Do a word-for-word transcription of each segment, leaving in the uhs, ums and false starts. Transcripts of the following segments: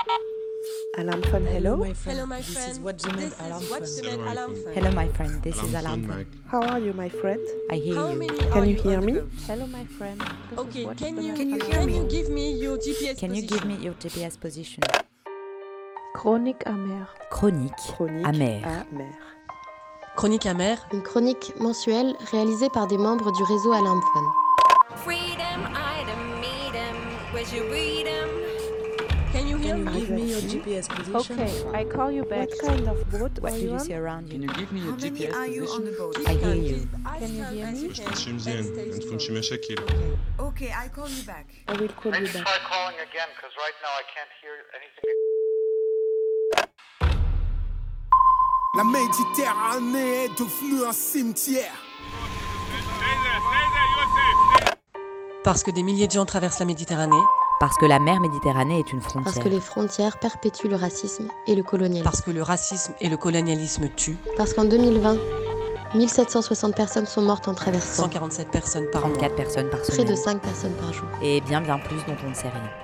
Alarm phone, hello. Hello, my friend. This is What's the Med This Alarm is What's the Phone. Med Alarm Phone. Hello, my friend. This is Alarm Phone, Phone. Mike. How are you, my friend? I hear How you. many Can are you hear on me? the boat? Hello, my friend. This Okay, is What's can the you Med can you, Alarm Phone. give me your G P S Can you position? give me your G P S position? Chronique amère. Chronique, Chronique amère. amère. Chronique amère. Une chronique mensuelle réalisée par des membres du réseau Alarm Phone. Freedom, item, meet 'em, where'd you read 'em? Can you hear Can you me? give me your G P S position? Okay, I call you back. What kind of boat What are do you you on? see around Can you? you give me your G P S position? Please I hear calm, you. please, as Can you calm hear as me? you مش can تمشي and مزيان stay ما تكونش strong. مشاكل. Okay. Okay, I'll call you back. I will call you Maybe back. try calling again, because right now I can't hear anything. La Méditerranée est devenue un cimetière. Parce que des milliers de gens traversent la Méditerranée. Parce que la mer Méditerranée est une Parce frontière. que les frontières perpétuent le racisme et le colonialisme. Parce que le racisme et le colonialisme tuent. Parce qu'en deux mille vingt, mille sept cent soixante personnes sont mortes en traversant. cent quarante-sept personnes par mois. trente-quatre personnes par Près semaine. de cinq personnes par jour. Et bien bien plus dont on ne sait rien.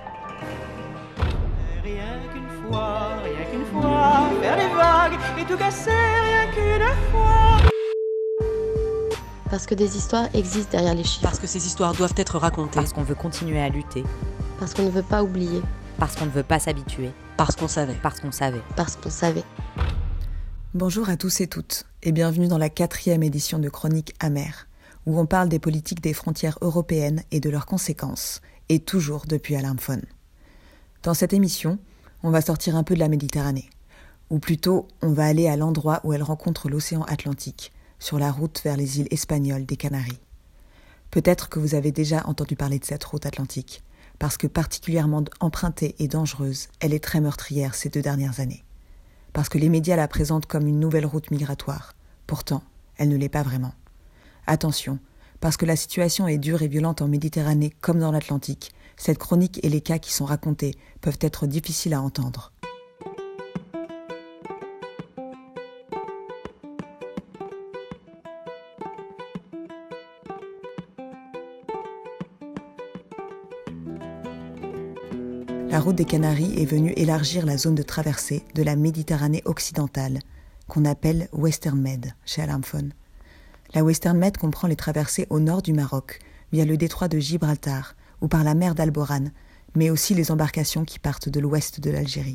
Rien qu'une fois, rien qu'une fois, faire les vagues et tout casser, rien qu'une fois. Parce que des histoires existent derrière les chiffres. Parce que ces histoires doivent être racontées. Parce qu'on veut continuer à lutter. Parce qu'on ne veut pas oublier. Parce qu'on ne veut pas s'habituer. Parce qu'on savait. Parce qu'on savait. Parce qu'on savait. Bonjour à tous et toutes, et bienvenue dans la quatrième édition de Chronique amère, où on parle des politiques des frontières européennes et de leurs conséquences, et toujours depuis Alarm Phone. Dans cette émission, on va sortir un peu de la Méditerranée, ou plutôt, on va aller à l'endroit où elle rencontre l'océan Atlantique, sur la route vers les îles espagnoles des Canaries. Peut-être que vous avez déjà entendu parler de cette route atlantique, parce que particulièrement empruntée et dangereuse, elle est très meurtrière ces deux dernières années. Parce que les médias la présentent comme une nouvelle route migratoire. Pourtant, elle ne l'est pas vraiment. Attention, parce que la situation est dure et violente en Méditerranée comme dans l'Atlantique, cette chronique et les cas qui sont racontés peuvent être difficiles à entendre. La route des Canaries est venue élargir la zone de traversée de la Méditerranée occidentale, qu'on appelle Western Med chez Alarm Phone. La Western Med comprend les traversées au nord du Maroc, via le détroit de Gibraltar ou par la mer d'Alborán, mais aussi les embarcations qui partent de l'ouest de l'Algérie.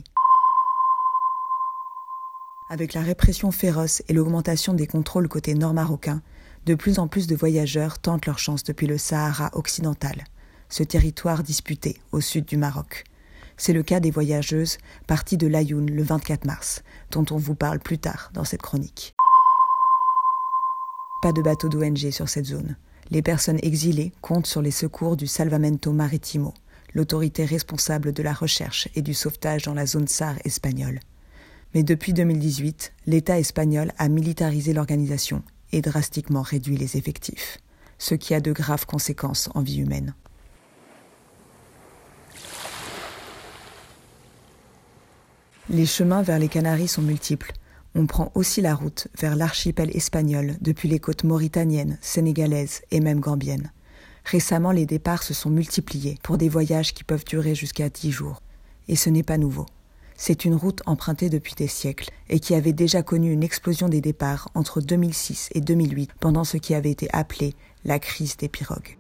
Avec la répression féroce et l'augmentation des contrôles côté nord marocain, de plus en plus de voyageurs tentent leur chance depuis le Sahara occidental, ce territoire disputé au sud du Maroc. C'est le cas des voyageuses parties de l'Ayoun le vingt-quatre mars, dont on vous parle plus tard dans cette chronique. Pas de bateau d'O N G sur cette zone. Les personnes exilées comptent sur les secours du Salvamento Marítimo, l'autorité responsable de la recherche et du sauvetage dans la zone S A R espagnole. Mais depuis deux mille dix-huit, l'État espagnol a militarisé l'organisation et drastiquement réduit les effectifs, ce qui a de graves conséquences en vie humaine. Les chemins vers les Canaries sont multiples. On prend aussi la route vers l'archipel espagnol depuis les côtes mauritaniennes, sénégalaises et même gambiennes. Récemment, les départs se sont multipliés pour des voyages qui peuvent durer jusqu'à dix jours. Et ce n'est pas nouveau. C'est une route empruntée depuis des siècles et qui avait déjà connu une explosion des départs entre deux mille six et deux mille huit pendant ce qui avait été appelé la crise des pirogues.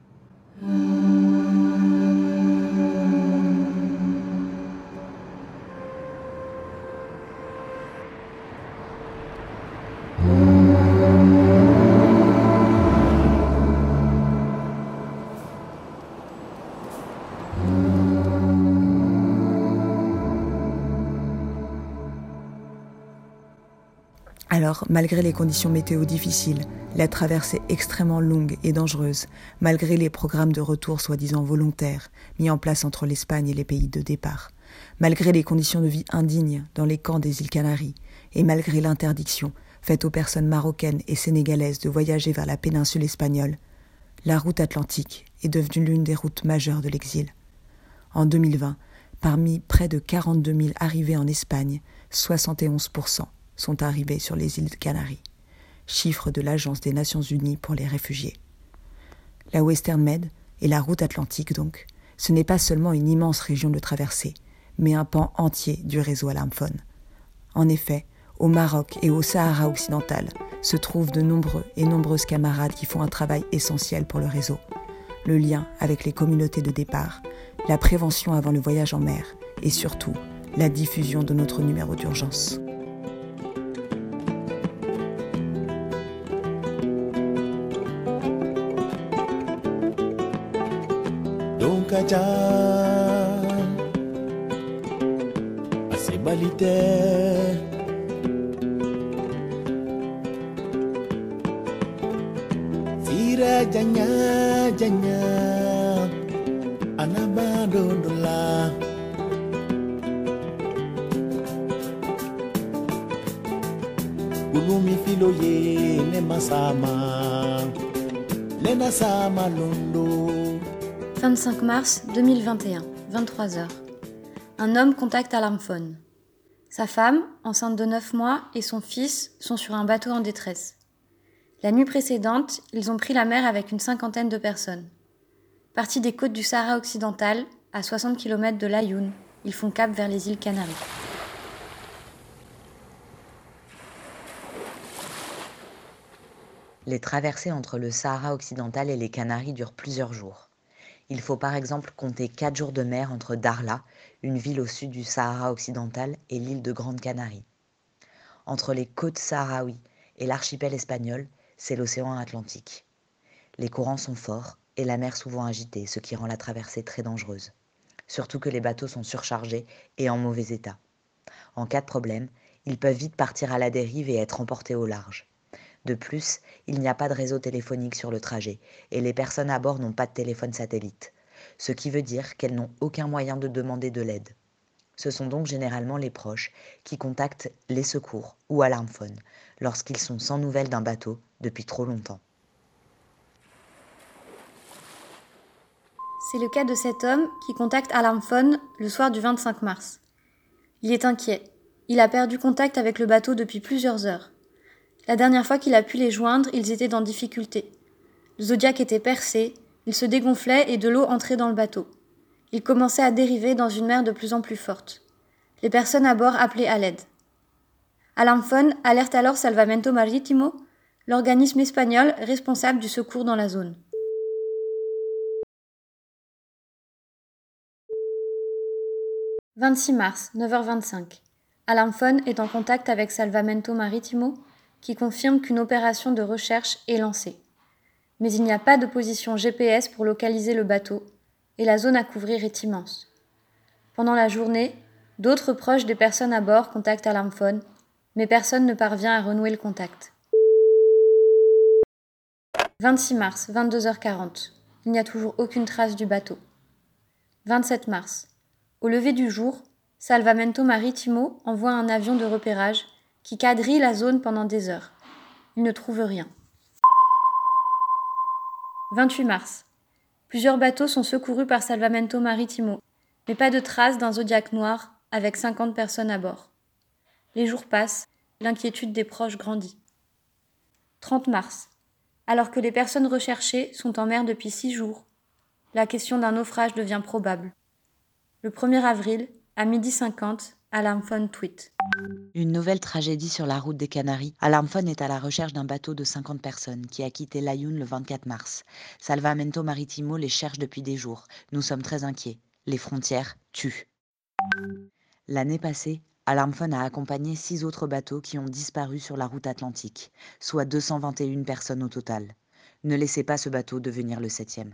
Alors, malgré les conditions météo difficiles, la traversée extrêmement longue et dangereuse, malgré les programmes de retour soi-disant volontaires mis en place entre l'Espagne et les pays de départ, malgré les conditions de vie indignes dans les camps des îles Canaries, et malgré l'interdiction faite aux personnes marocaines et sénégalaises de voyager vers la péninsule espagnole, la route atlantique est devenue l'une des routes majeures de l'exil. En deux mille vingt, parmi près de quarante-deux mille arrivées en Espagne, soixante et onze pour cent sont arrivés sur les îles Canaries, chiffre de l'Agence des Nations Unies pour les réfugiés. La Western Med et la route atlantique donc, ce n'est pas seulement une immense région de traversée, mais un pan entier du réseau Alarmphone. En effet, au Maroc et au Sahara occidental se trouvent de nombreux et nombreuses camarades qui font un travail essentiel pour le réseau. Le lien avec les communautés de départ, la prévention avant le voyage en mer et surtout la diffusion de notre numéro d'urgence. Donc aja asebalite Sira janya janya anabadondola Ulumi filoye ne masama Lena sama londo vingt-cinq mars deux mille vingt et un, vingt-trois heures. Un homme contacte Alarmphone. Sa femme, enceinte de neuf mois, et son fils sont sur un bateau en détresse. La nuit précédente, ils ont pris la mer avec une cinquantaine de personnes. Partis des côtes du Sahara occidental, à soixante kilomètres de l'Ayoun, ils font cap vers les îles Canaries. Les traversées entre le Sahara occidental et les Canaries durent plusieurs jours. Il faut par exemple compter quatre jours de mer entre Darla, une ville au sud du Sahara occidental, et l'île de Grande Canarie. Entre les côtes sahraouies et l'archipel espagnol, c'est l'océan Atlantique. Les courants sont forts et la mer souvent agitée, ce qui rend la traversée très dangereuse. Surtout que les bateaux sont surchargés et en mauvais état. En cas de problème, ils peuvent vite partir à la dérive et être emportés au large. De plus, il n'y a pas de réseau téléphonique sur le trajet et les personnes à bord n'ont pas de téléphone satellite, ce qui veut dire qu'elles n'ont aucun moyen de demander de l'aide. Ce sont donc généralement les proches qui contactent les secours ou Alarmphone lorsqu'ils sont sans nouvelles d'un bateau depuis trop longtemps. C'est le cas de cet homme qui contacte Alarmphone le soir du vingt-cinq mars. Il est inquiet. Il a perdu contact avec le bateau depuis plusieurs heures. La dernière fois qu'il a pu les joindre, ils étaient dans difficulté. Le Zodiac était percé, il se dégonflait et de l'eau entrait dans le bateau. Il commençait à dériver dans une mer de plus en plus forte. Les personnes à bord appelaient à l'aide. Alarmphone alerte alors Salvamento Marítimo, l'organisme espagnol responsable du secours dans la zone. vingt-six mars, neuf heures vingt-cinq. Alarmphone est en contact avec Salvamento Marítimo, qui confirme qu'une opération de recherche est lancée. Mais il n'y a pas de position G P S pour localiser le bateau, et la zone à couvrir est immense. Pendant la journée, d'autres proches des personnes à bord contactent Alarmphone, mais personne ne parvient à renouer le contact. vingt-six mars, vingt-deux heures quarante. Il n'y a toujours aucune trace du bateau. vingt-sept mars. Au lever du jour, Salvamento Marítimo envoie un avion de repérage qui quadrille la zone pendant des heures. Il ne trouve rien. vingt-huit mars. Plusieurs bateaux sont secourus par Salvamento Marítimo, mais pas de traces d'un Zodiac noir avec cinquante personnes à bord. Les jours passent, l'inquiétude des proches grandit. trente mars. Alors que les personnes recherchées sont en mer depuis six jours, la question d'un naufrage devient probable. Le premier avril, à midi cinquante, Alarmphone tweet. Une nouvelle tragédie sur la route des Canaries. Alarmphone est à la recherche d'un bateau de cinquante personnes qui a quitté l'Ayoun le vingt-quatre mars. Salvamento Marítimo les cherche depuis des jours. Nous sommes très inquiets. Les frontières tuent. L'année passée, Alarmphone a accompagné six autres bateaux qui ont disparu sur la route atlantique, soit deux cent vingt et une personnes au total. Ne laissez pas ce bateau devenir le septième.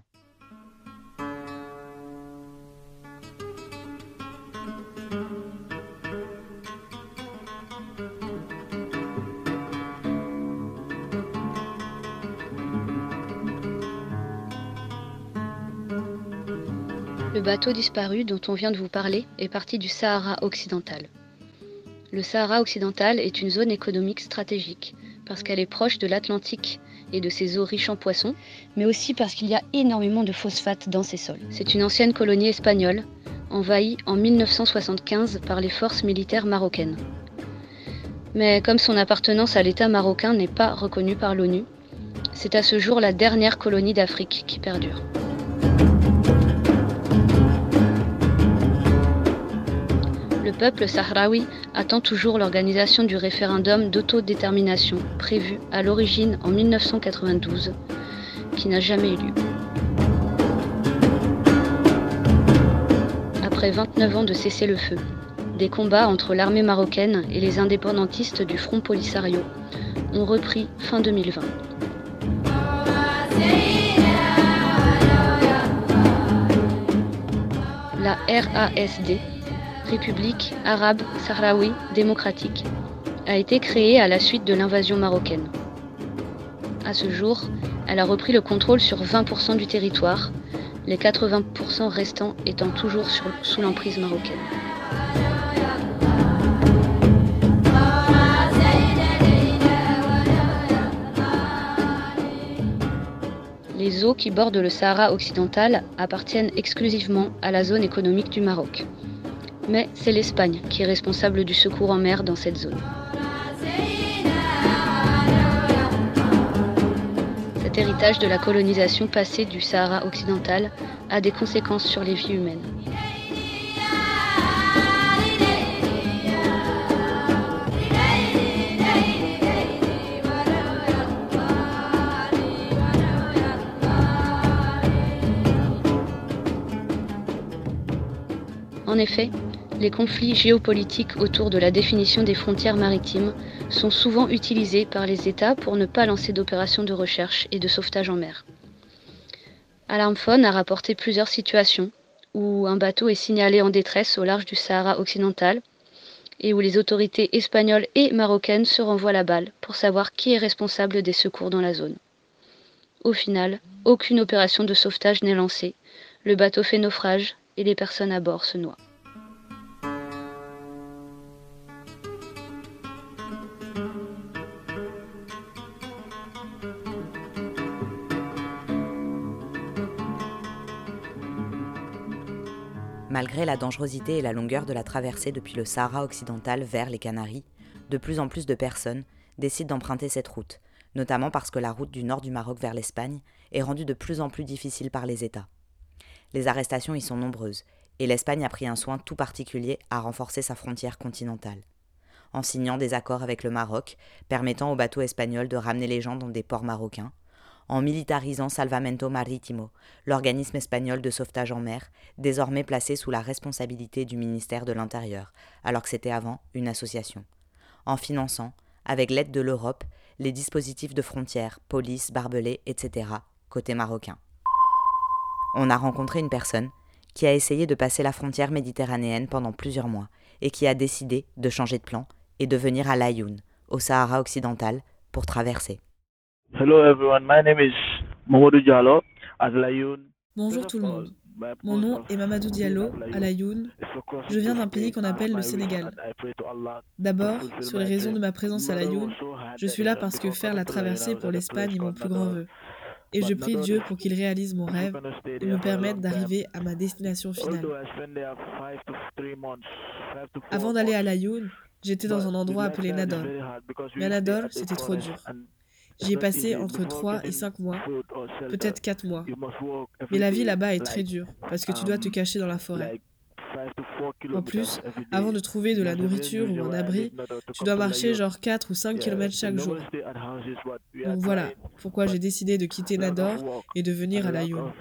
Le bateau disparu dont on vient de vous parler est parti du Sahara occidental. Le Sahara occidental est une zone économique stratégique parce qu'elle est proche de l'Atlantique et de ses eaux riches en poissons, mais aussi parce qu'il y a énormément de phosphate dans ses sols. C'est une ancienne colonie espagnole, envahie en mille neuf cent soixante-quinze par les forces militaires marocaines. Mais comme son appartenance à l'État marocain n'est pas reconnue par l'ONU, c'est à ce jour la dernière colonie d'Afrique qui perdure. Le peuple sahraoui attend toujours l'organisation du référendum d'autodétermination prévu à l'origine en mille neuf cent quatre-vingt-douze, qui n'a jamais eu lieu. Après vingt-neuf ans de cessez-le-feu, des combats entre l'armée marocaine et les indépendantistes du Front Polisario ont repris fin deux mille vingt. La R A S D, République arabe sahraoui démocratique, a été créée à la suite de l'invasion marocaine. À ce jour, elle a repris le contrôle sur vingt pour cent du territoire, les quatre-vingts pour cent restants étant toujours sur, sous l'emprise marocaine. Les eaux qui bordent le Sahara occidental appartiennent exclusivement à la zone économique du Maroc. Mais c'est l'Espagne qui est responsable du secours en mer dans cette zone. Cet héritage de la colonisation passée du Sahara occidental a des conséquences sur les vies humaines. En effet, les conflits géopolitiques autour de la définition des frontières maritimes sont souvent utilisés par les États pour ne pas lancer d'opérations de recherche et de sauvetage en mer. Alarmphone a rapporté plusieurs situations où un bateau est signalé en détresse au large du Sahara occidental et où les autorités espagnoles et marocaines se renvoient la balle pour savoir qui est responsable des secours dans la zone. Au final, aucune opération de sauvetage n'est lancée, le bateau fait naufrage et les personnes à bord se noient. Malgré la dangerosité et la longueur de la traversée depuis le Sahara occidental vers les Canaries, de plus en plus de personnes décident d'emprunter cette route, notamment parce que la route du nord du Maroc vers l'Espagne est rendue de plus en plus difficile par les États. Les arrestations y sont nombreuses, et l'Espagne a pris un soin tout particulier à renforcer sa frontière continentale, en signant des accords avec le Maroc, permettant aux bateaux espagnols de ramener les gens dans des ports marocains, en militarisant Salvamento Marítimo, l'organisme espagnol de sauvetage en mer, désormais placé sous la responsabilité du ministère de l'Intérieur, alors que c'était avant une association, en finançant, avec l'aide de l'Europe, les dispositifs de frontières, police, barbelés, et cetera, côté marocain. On a rencontré une personne qui a essayé de passer la frontière méditerranéenne pendant plusieurs mois et qui a décidé de changer de plan et de venir à Laayoune, au Sahara occidental, pour traverser. Hello everyone, my name is Mamadou Diallo at Laayoune. Bonjour tout le monde. Mon nom est Mamadou Diallo, à Laayoune. Je viens d'un pays qu'on appelle le Sénégal. D'abord, sur les raisons de ma présence à Laayoune, je suis là parce que faire la traversée pour l'Espagne est mon plus grand vœu. Et je prie Dieu pour qu'il réalise mon rêve et me permette d'arriver à ma destination finale. Avant d'aller à Laayoune, j'étais dans un endroit appelé Nador. Mais à Nador, c'était trop dur. J'y ai passé entre trois et cinq mois, peut-être quatre mois. Mais la vie là-bas est très dure, parce que tu dois te cacher dans la forêt. En plus, avant de trouver de la nourriture ou un abri, tu dois marcher genre quatre ou cinq kilomètres chaque jour. Donc voilà pourquoi j'ai décidé de quitter Nador et de venir à Laayoune.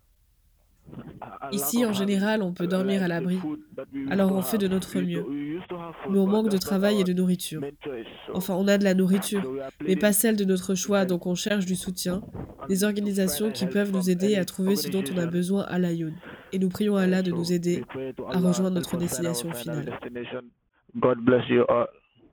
Ici, en général, on peut dormir à l'abri, alors on fait de notre mieux. Mais on manque de travail et de nourriture. Enfin, on a de la nourriture, mais pas celle de notre choix, donc on cherche du soutien, des organisations qui peuvent nous aider à trouver ce dont on a besoin à Laayoune. Et nous prions Allah de nous aider à rejoindre notre destination finale. God bless you all.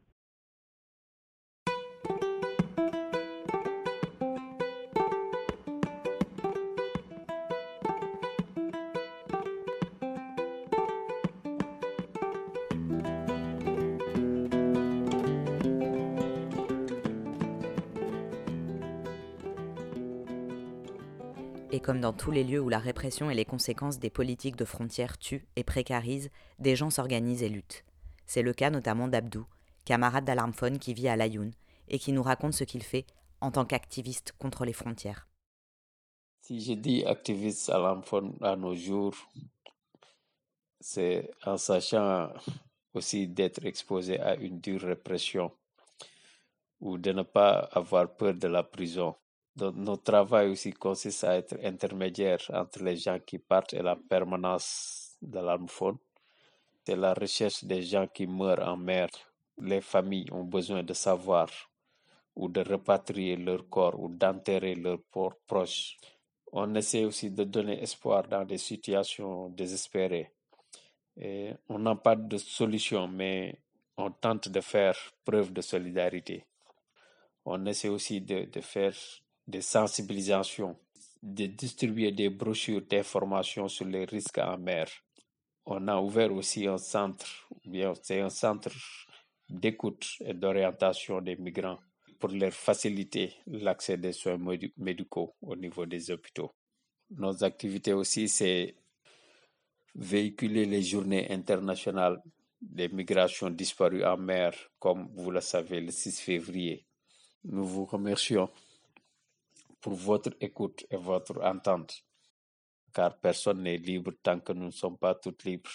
Et comme dans tous les lieux où la répression et les conséquences des politiques de frontières tuent et précarisent, des gens s'organisent et luttent. C'est le cas notamment d'Abdou, camarade d'Alarmphone qui vit à Laayoune et qui nous raconte ce qu'il fait en tant qu'activiste contre les frontières. Si je dis activiste Alarmphone à nos jours, c'est en sachant aussi d'être exposé à une dure répression ou de ne pas avoir peur de la prison. Donc, notre travail aussi consiste à être intermédiaire entre les gens qui partent et la permanence de l'Armphone. C'est la recherche des gens qui meurent en mer. Les familles ont besoin de savoir ou de repatrier leur corps ou d'enterrer leurs proches. On essaie aussi de donner espoir dans des situations désespérées. Et on n'a pas de solution, mais on tente de faire preuve de solidarité. On essaie aussi de, de faire des sensibilisations, de distribuer des brochures d'informations sur les risques en mer. On a ouvert aussi un centre, bien, c'est un centre d'écoute et d'orientation des migrants pour leur faciliter l'accès des soins médicaux au niveau des hôpitaux. Nos activités aussi, c'est véhiculer les journées internationales des migrations disparues en mer, comme vous le savez, le six février. Nous vous remercions pour votre écoute et votre entente, car personne n'est libre tant que nous ne sommes pas tous libres.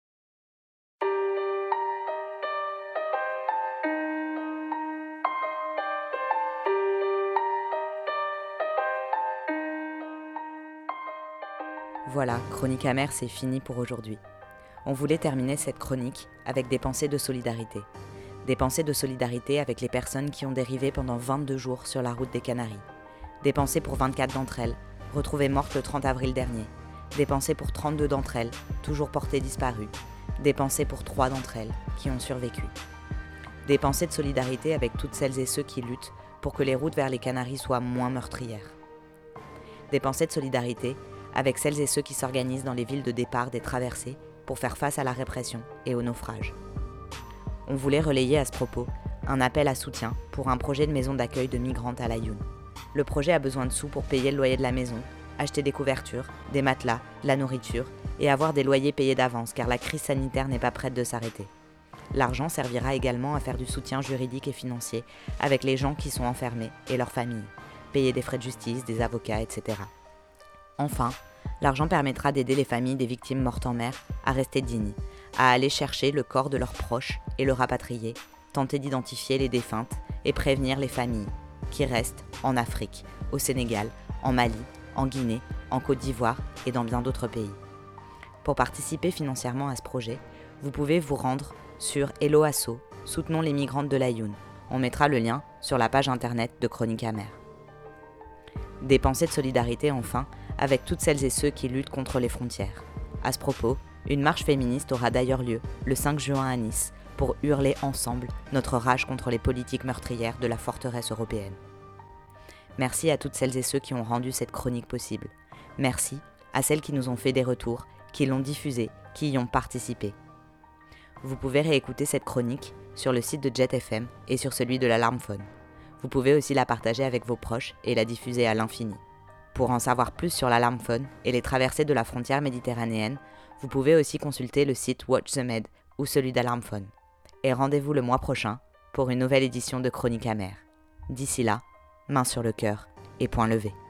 Voilà, Chronique amère, c'est fini pour aujourd'hui. On voulait terminer cette chronique avec des pensées de solidarité. Des pensées de solidarité avec les personnes qui ont dérivé pendant vingt-deux jours sur la route des Canaries. Des pensées pour vingt-quatre d'entre elles, retrouvées mortes le trente avril dernier. Des pensées pour trente-deux d'entre elles, toujours portées disparues. Des pensées pour trois d'entre elles, qui ont survécu. Des pensées de solidarité avec toutes celles et ceux qui luttent pour que les routes vers les Canaries soient moins meurtrières. Des pensées de solidarité avec celles et ceux qui s'organisent dans les villes de départ des traversées pour faire face à la répression et au naufrage. On voulait relayer à ce propos un appel à soutien pour un projet de maison d'accueil de migrantes à l'Aïoun. Le projet a besoin de sous pour payer le loyer de la maison, acheter des couvertures, des matelas, de la nourriture et avoir des loyers payés d'avance car la crise sanitaire n'est pas prête de s'arrêter. L'argent servira également à faire du soutien juridique et financier avec les gens qui sont enfermés et leurs familles, payer des frais de justice, des avocats, et cetera. Enfin, l'argent permettra d'aider les familles des victimes mortes en mer à rester dignes, à aller chercher le corps de leurs proches et le rapatrier, tenter d'identifier les défuntes et prévenir les familles qui restent en Afrique, au Sénégal, en Mali, en Guinée, en Côte d'Ivoire et dans bien d'autres pays. Pour participer financièrement à ce projet, vous pouvez vous rendre sur Hello Asso, Soutenons les migrantes de l'Aïoun. On mettra le lien sur la page internet de Chronique amère. Des pensées de solidarité enfin avec toutes celles et ceux qui luttent contre les frontières. À ce propos, une marche féministe aura d'ailleurs lieu le cinq juin à Nice pour hurler ensemble notre rage contre les politiques meurtrières de la forteresse européenne. Merci à toutes celles et ceux qui ont rendu cette chronique possible. Merci à celles qui nous ont fait des retours, qui l'ont diffusée, qui y ont participé. Vous pouvez réécouter cette chronique sur le site de Jet F M et sur celui de l'Alarmphone. Vous pouvez aussi la partager avec vos proches et la diffuser à l'infini. Pour en savoir plus sur l'Alarmphone et les traversées de la frontière méditerranéenne, vous pouvez aussi consulter le site Watch the Med ou celui d'Alarmphone. Et rendez-vous le mois prochain pour une nouvelle édition de Chronique amère. D'ici là, main sur le cœur et poing levé.